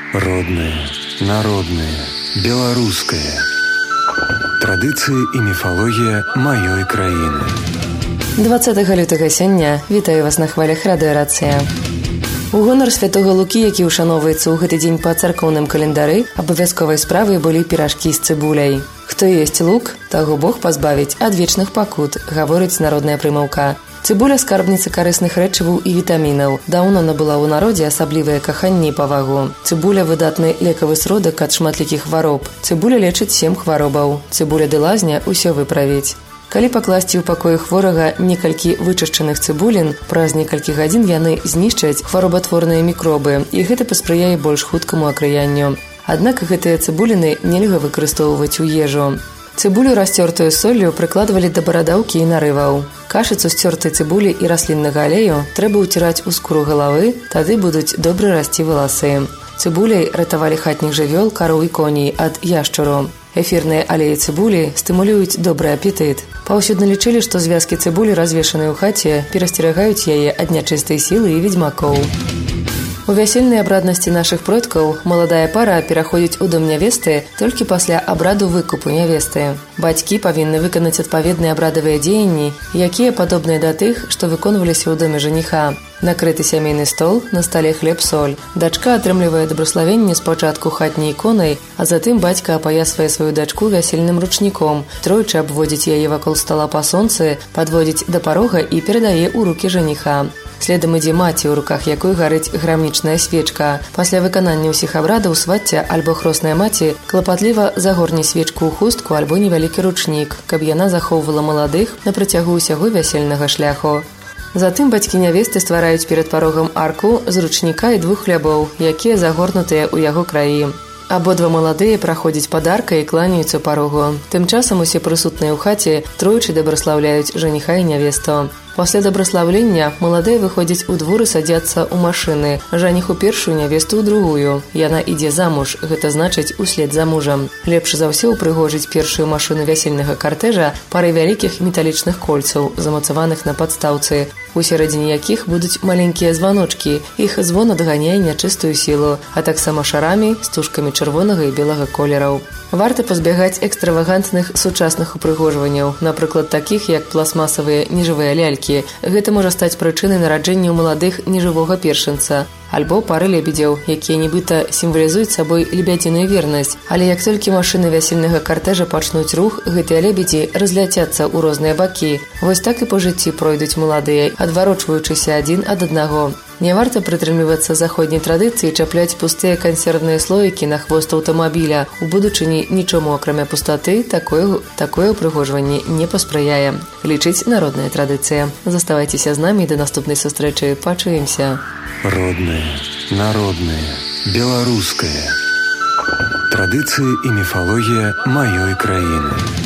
Родное, народное, беларускае. Традыцыі і міфалогія маёй краіны. 20 лютага сёння вітаю вас на хвалях радыёрацыя. У гонар святога Лукі, які ўшаноўваецца ў гэты дзень па царкоўным календары, абавязковай справай былі піражкі з цыбуляй. Хто есць лук, таго Бог пазбавіць ад вечных пакут, гаворыць народная прымаўка. Цыбуля – скарбніца карысных рэчываў і вітамінаў. Даўно набыла ў народзе асаблівае каханне і павагу. Цыбуля – выдатны лекавы сродак ад шматлікіх хвароб. Цыбуля лечыць 7 хваробаў. Цыбуля ды лазня ўсё выправіць. Калі пакласці ў пакоі хворага некалькі вычышчаных цыбулін, праз некалькі гадзін яны знішчаць хваробатворныя мікробы, і гэта паспрыяе больш хуткаму акрыянню. Аднак гэтыя цыбуліны нельга выкарыстоўваць у ежу. Цыбулю, расцёртую соллю, прыкладвалі да барадаўкі і нарываў. Кашыцу з цёртай цыбулі і расліннага алею трэба ўціраць у скуру галавы, тады будуць добра расці валасы. Цыбуляй ратавалі хатніх жывёл, кароў і коней ад яшчару. Эфірныя алеі цыбулі стымулююць добры апетыт. Паўсюдна лічылі, што звязкі цыбулі, развешаныя ў хаце, перасцерагаюць яе ад нячыстай сілы і ведзьмакоў. У вясельнай абраднасці нашых продкаў маладая пара пераходзіць у дом нявесты толькі пасля абраду выкупу нявесты. Бацькі павінны выканаць адпаведныя абрадавыя дзеянні, якія падобныя да тых, што выконваліся ў доме жаніха. Накрыты сямейны стол, на стале хлеб-соль. Дачка атрымлівае добраславенне спачатку хатняй іконай, а затым бацька апаясвае сваю дачку вясельным ручніком, тройчы абводзіць яе вакол стала па сонцы, падводзіць да парога і перадае ў рукі жаніха. Следам ідзе маці, у руках якой гарыць грамнічная свечка. Пасля выканання ўсіх абрадаў свацця альбо хросная маці клапатліва загорне свечку ў хустку альбо невялікі ручнік, каб яна захоўвала маладых на працягу ўсяго вясельнага шляху. Затым бацькі нявесты ствараюць перад парогам арку з ручніка і 2 хлябоў, якія загорнутыя ў яго краі. Абодва маладыя праходзяць пад аркай і кланяюцца парогу. Тым часам усе прысутныя ў хаце тройчы дабраслаўляюць жаніха і нявесту. Пасля дабраслаўлення маладыя выходзяць у двор і садзяцца ў машыны. Жаніх у першую, нявесту ў другую. Яна ідзе замуж, гэта значыць услед за мужам. Лепш за ўсё ўпрыгожыць першую машыну вясельнага картэжа парай вялікіх металічных кольцаў, замацаваных на падстаўцы, у сярэдзіне якіх будуць маленькія званочкі. Іх звон адганяе нячыстую сілу, а таксама шарамі, стужкамі чырвонага і белага колераў. Варта пазбягаць экстравагантных сучасных упрыгожванняў, напрыклад, такіх як пластмасавыя нежывыя лялькі. Гэта можа стаць прычынай нараджэння ў маладых нежывога першынца, альбо пары лебедзяў, якія нібыта сімвалізуюць сабой лебядзіную вернасць. Але як толькі машыны вясельнага картэжа пачнуць рух, гэтыя лебедзі разляцяцца ў розныя бакі. Вось так і па жыцці пройдуць маладыя, адварочваючыся адзін ад аднаго. Не варта прытрымлівацца заходняй традыцыі чапляць пустыя кансервныя слоікі на хвост аўтамабіля. У будучыні нічому акрамя пустаты такое ўпрыгожванне не паспрыяе. Лічыць народная традыцыя. Заставайцеся з намі да наступнай сустрэчы. Пачуемся. Родное, народное, беларускае. Традыцыі і міфалогія маёй краіны.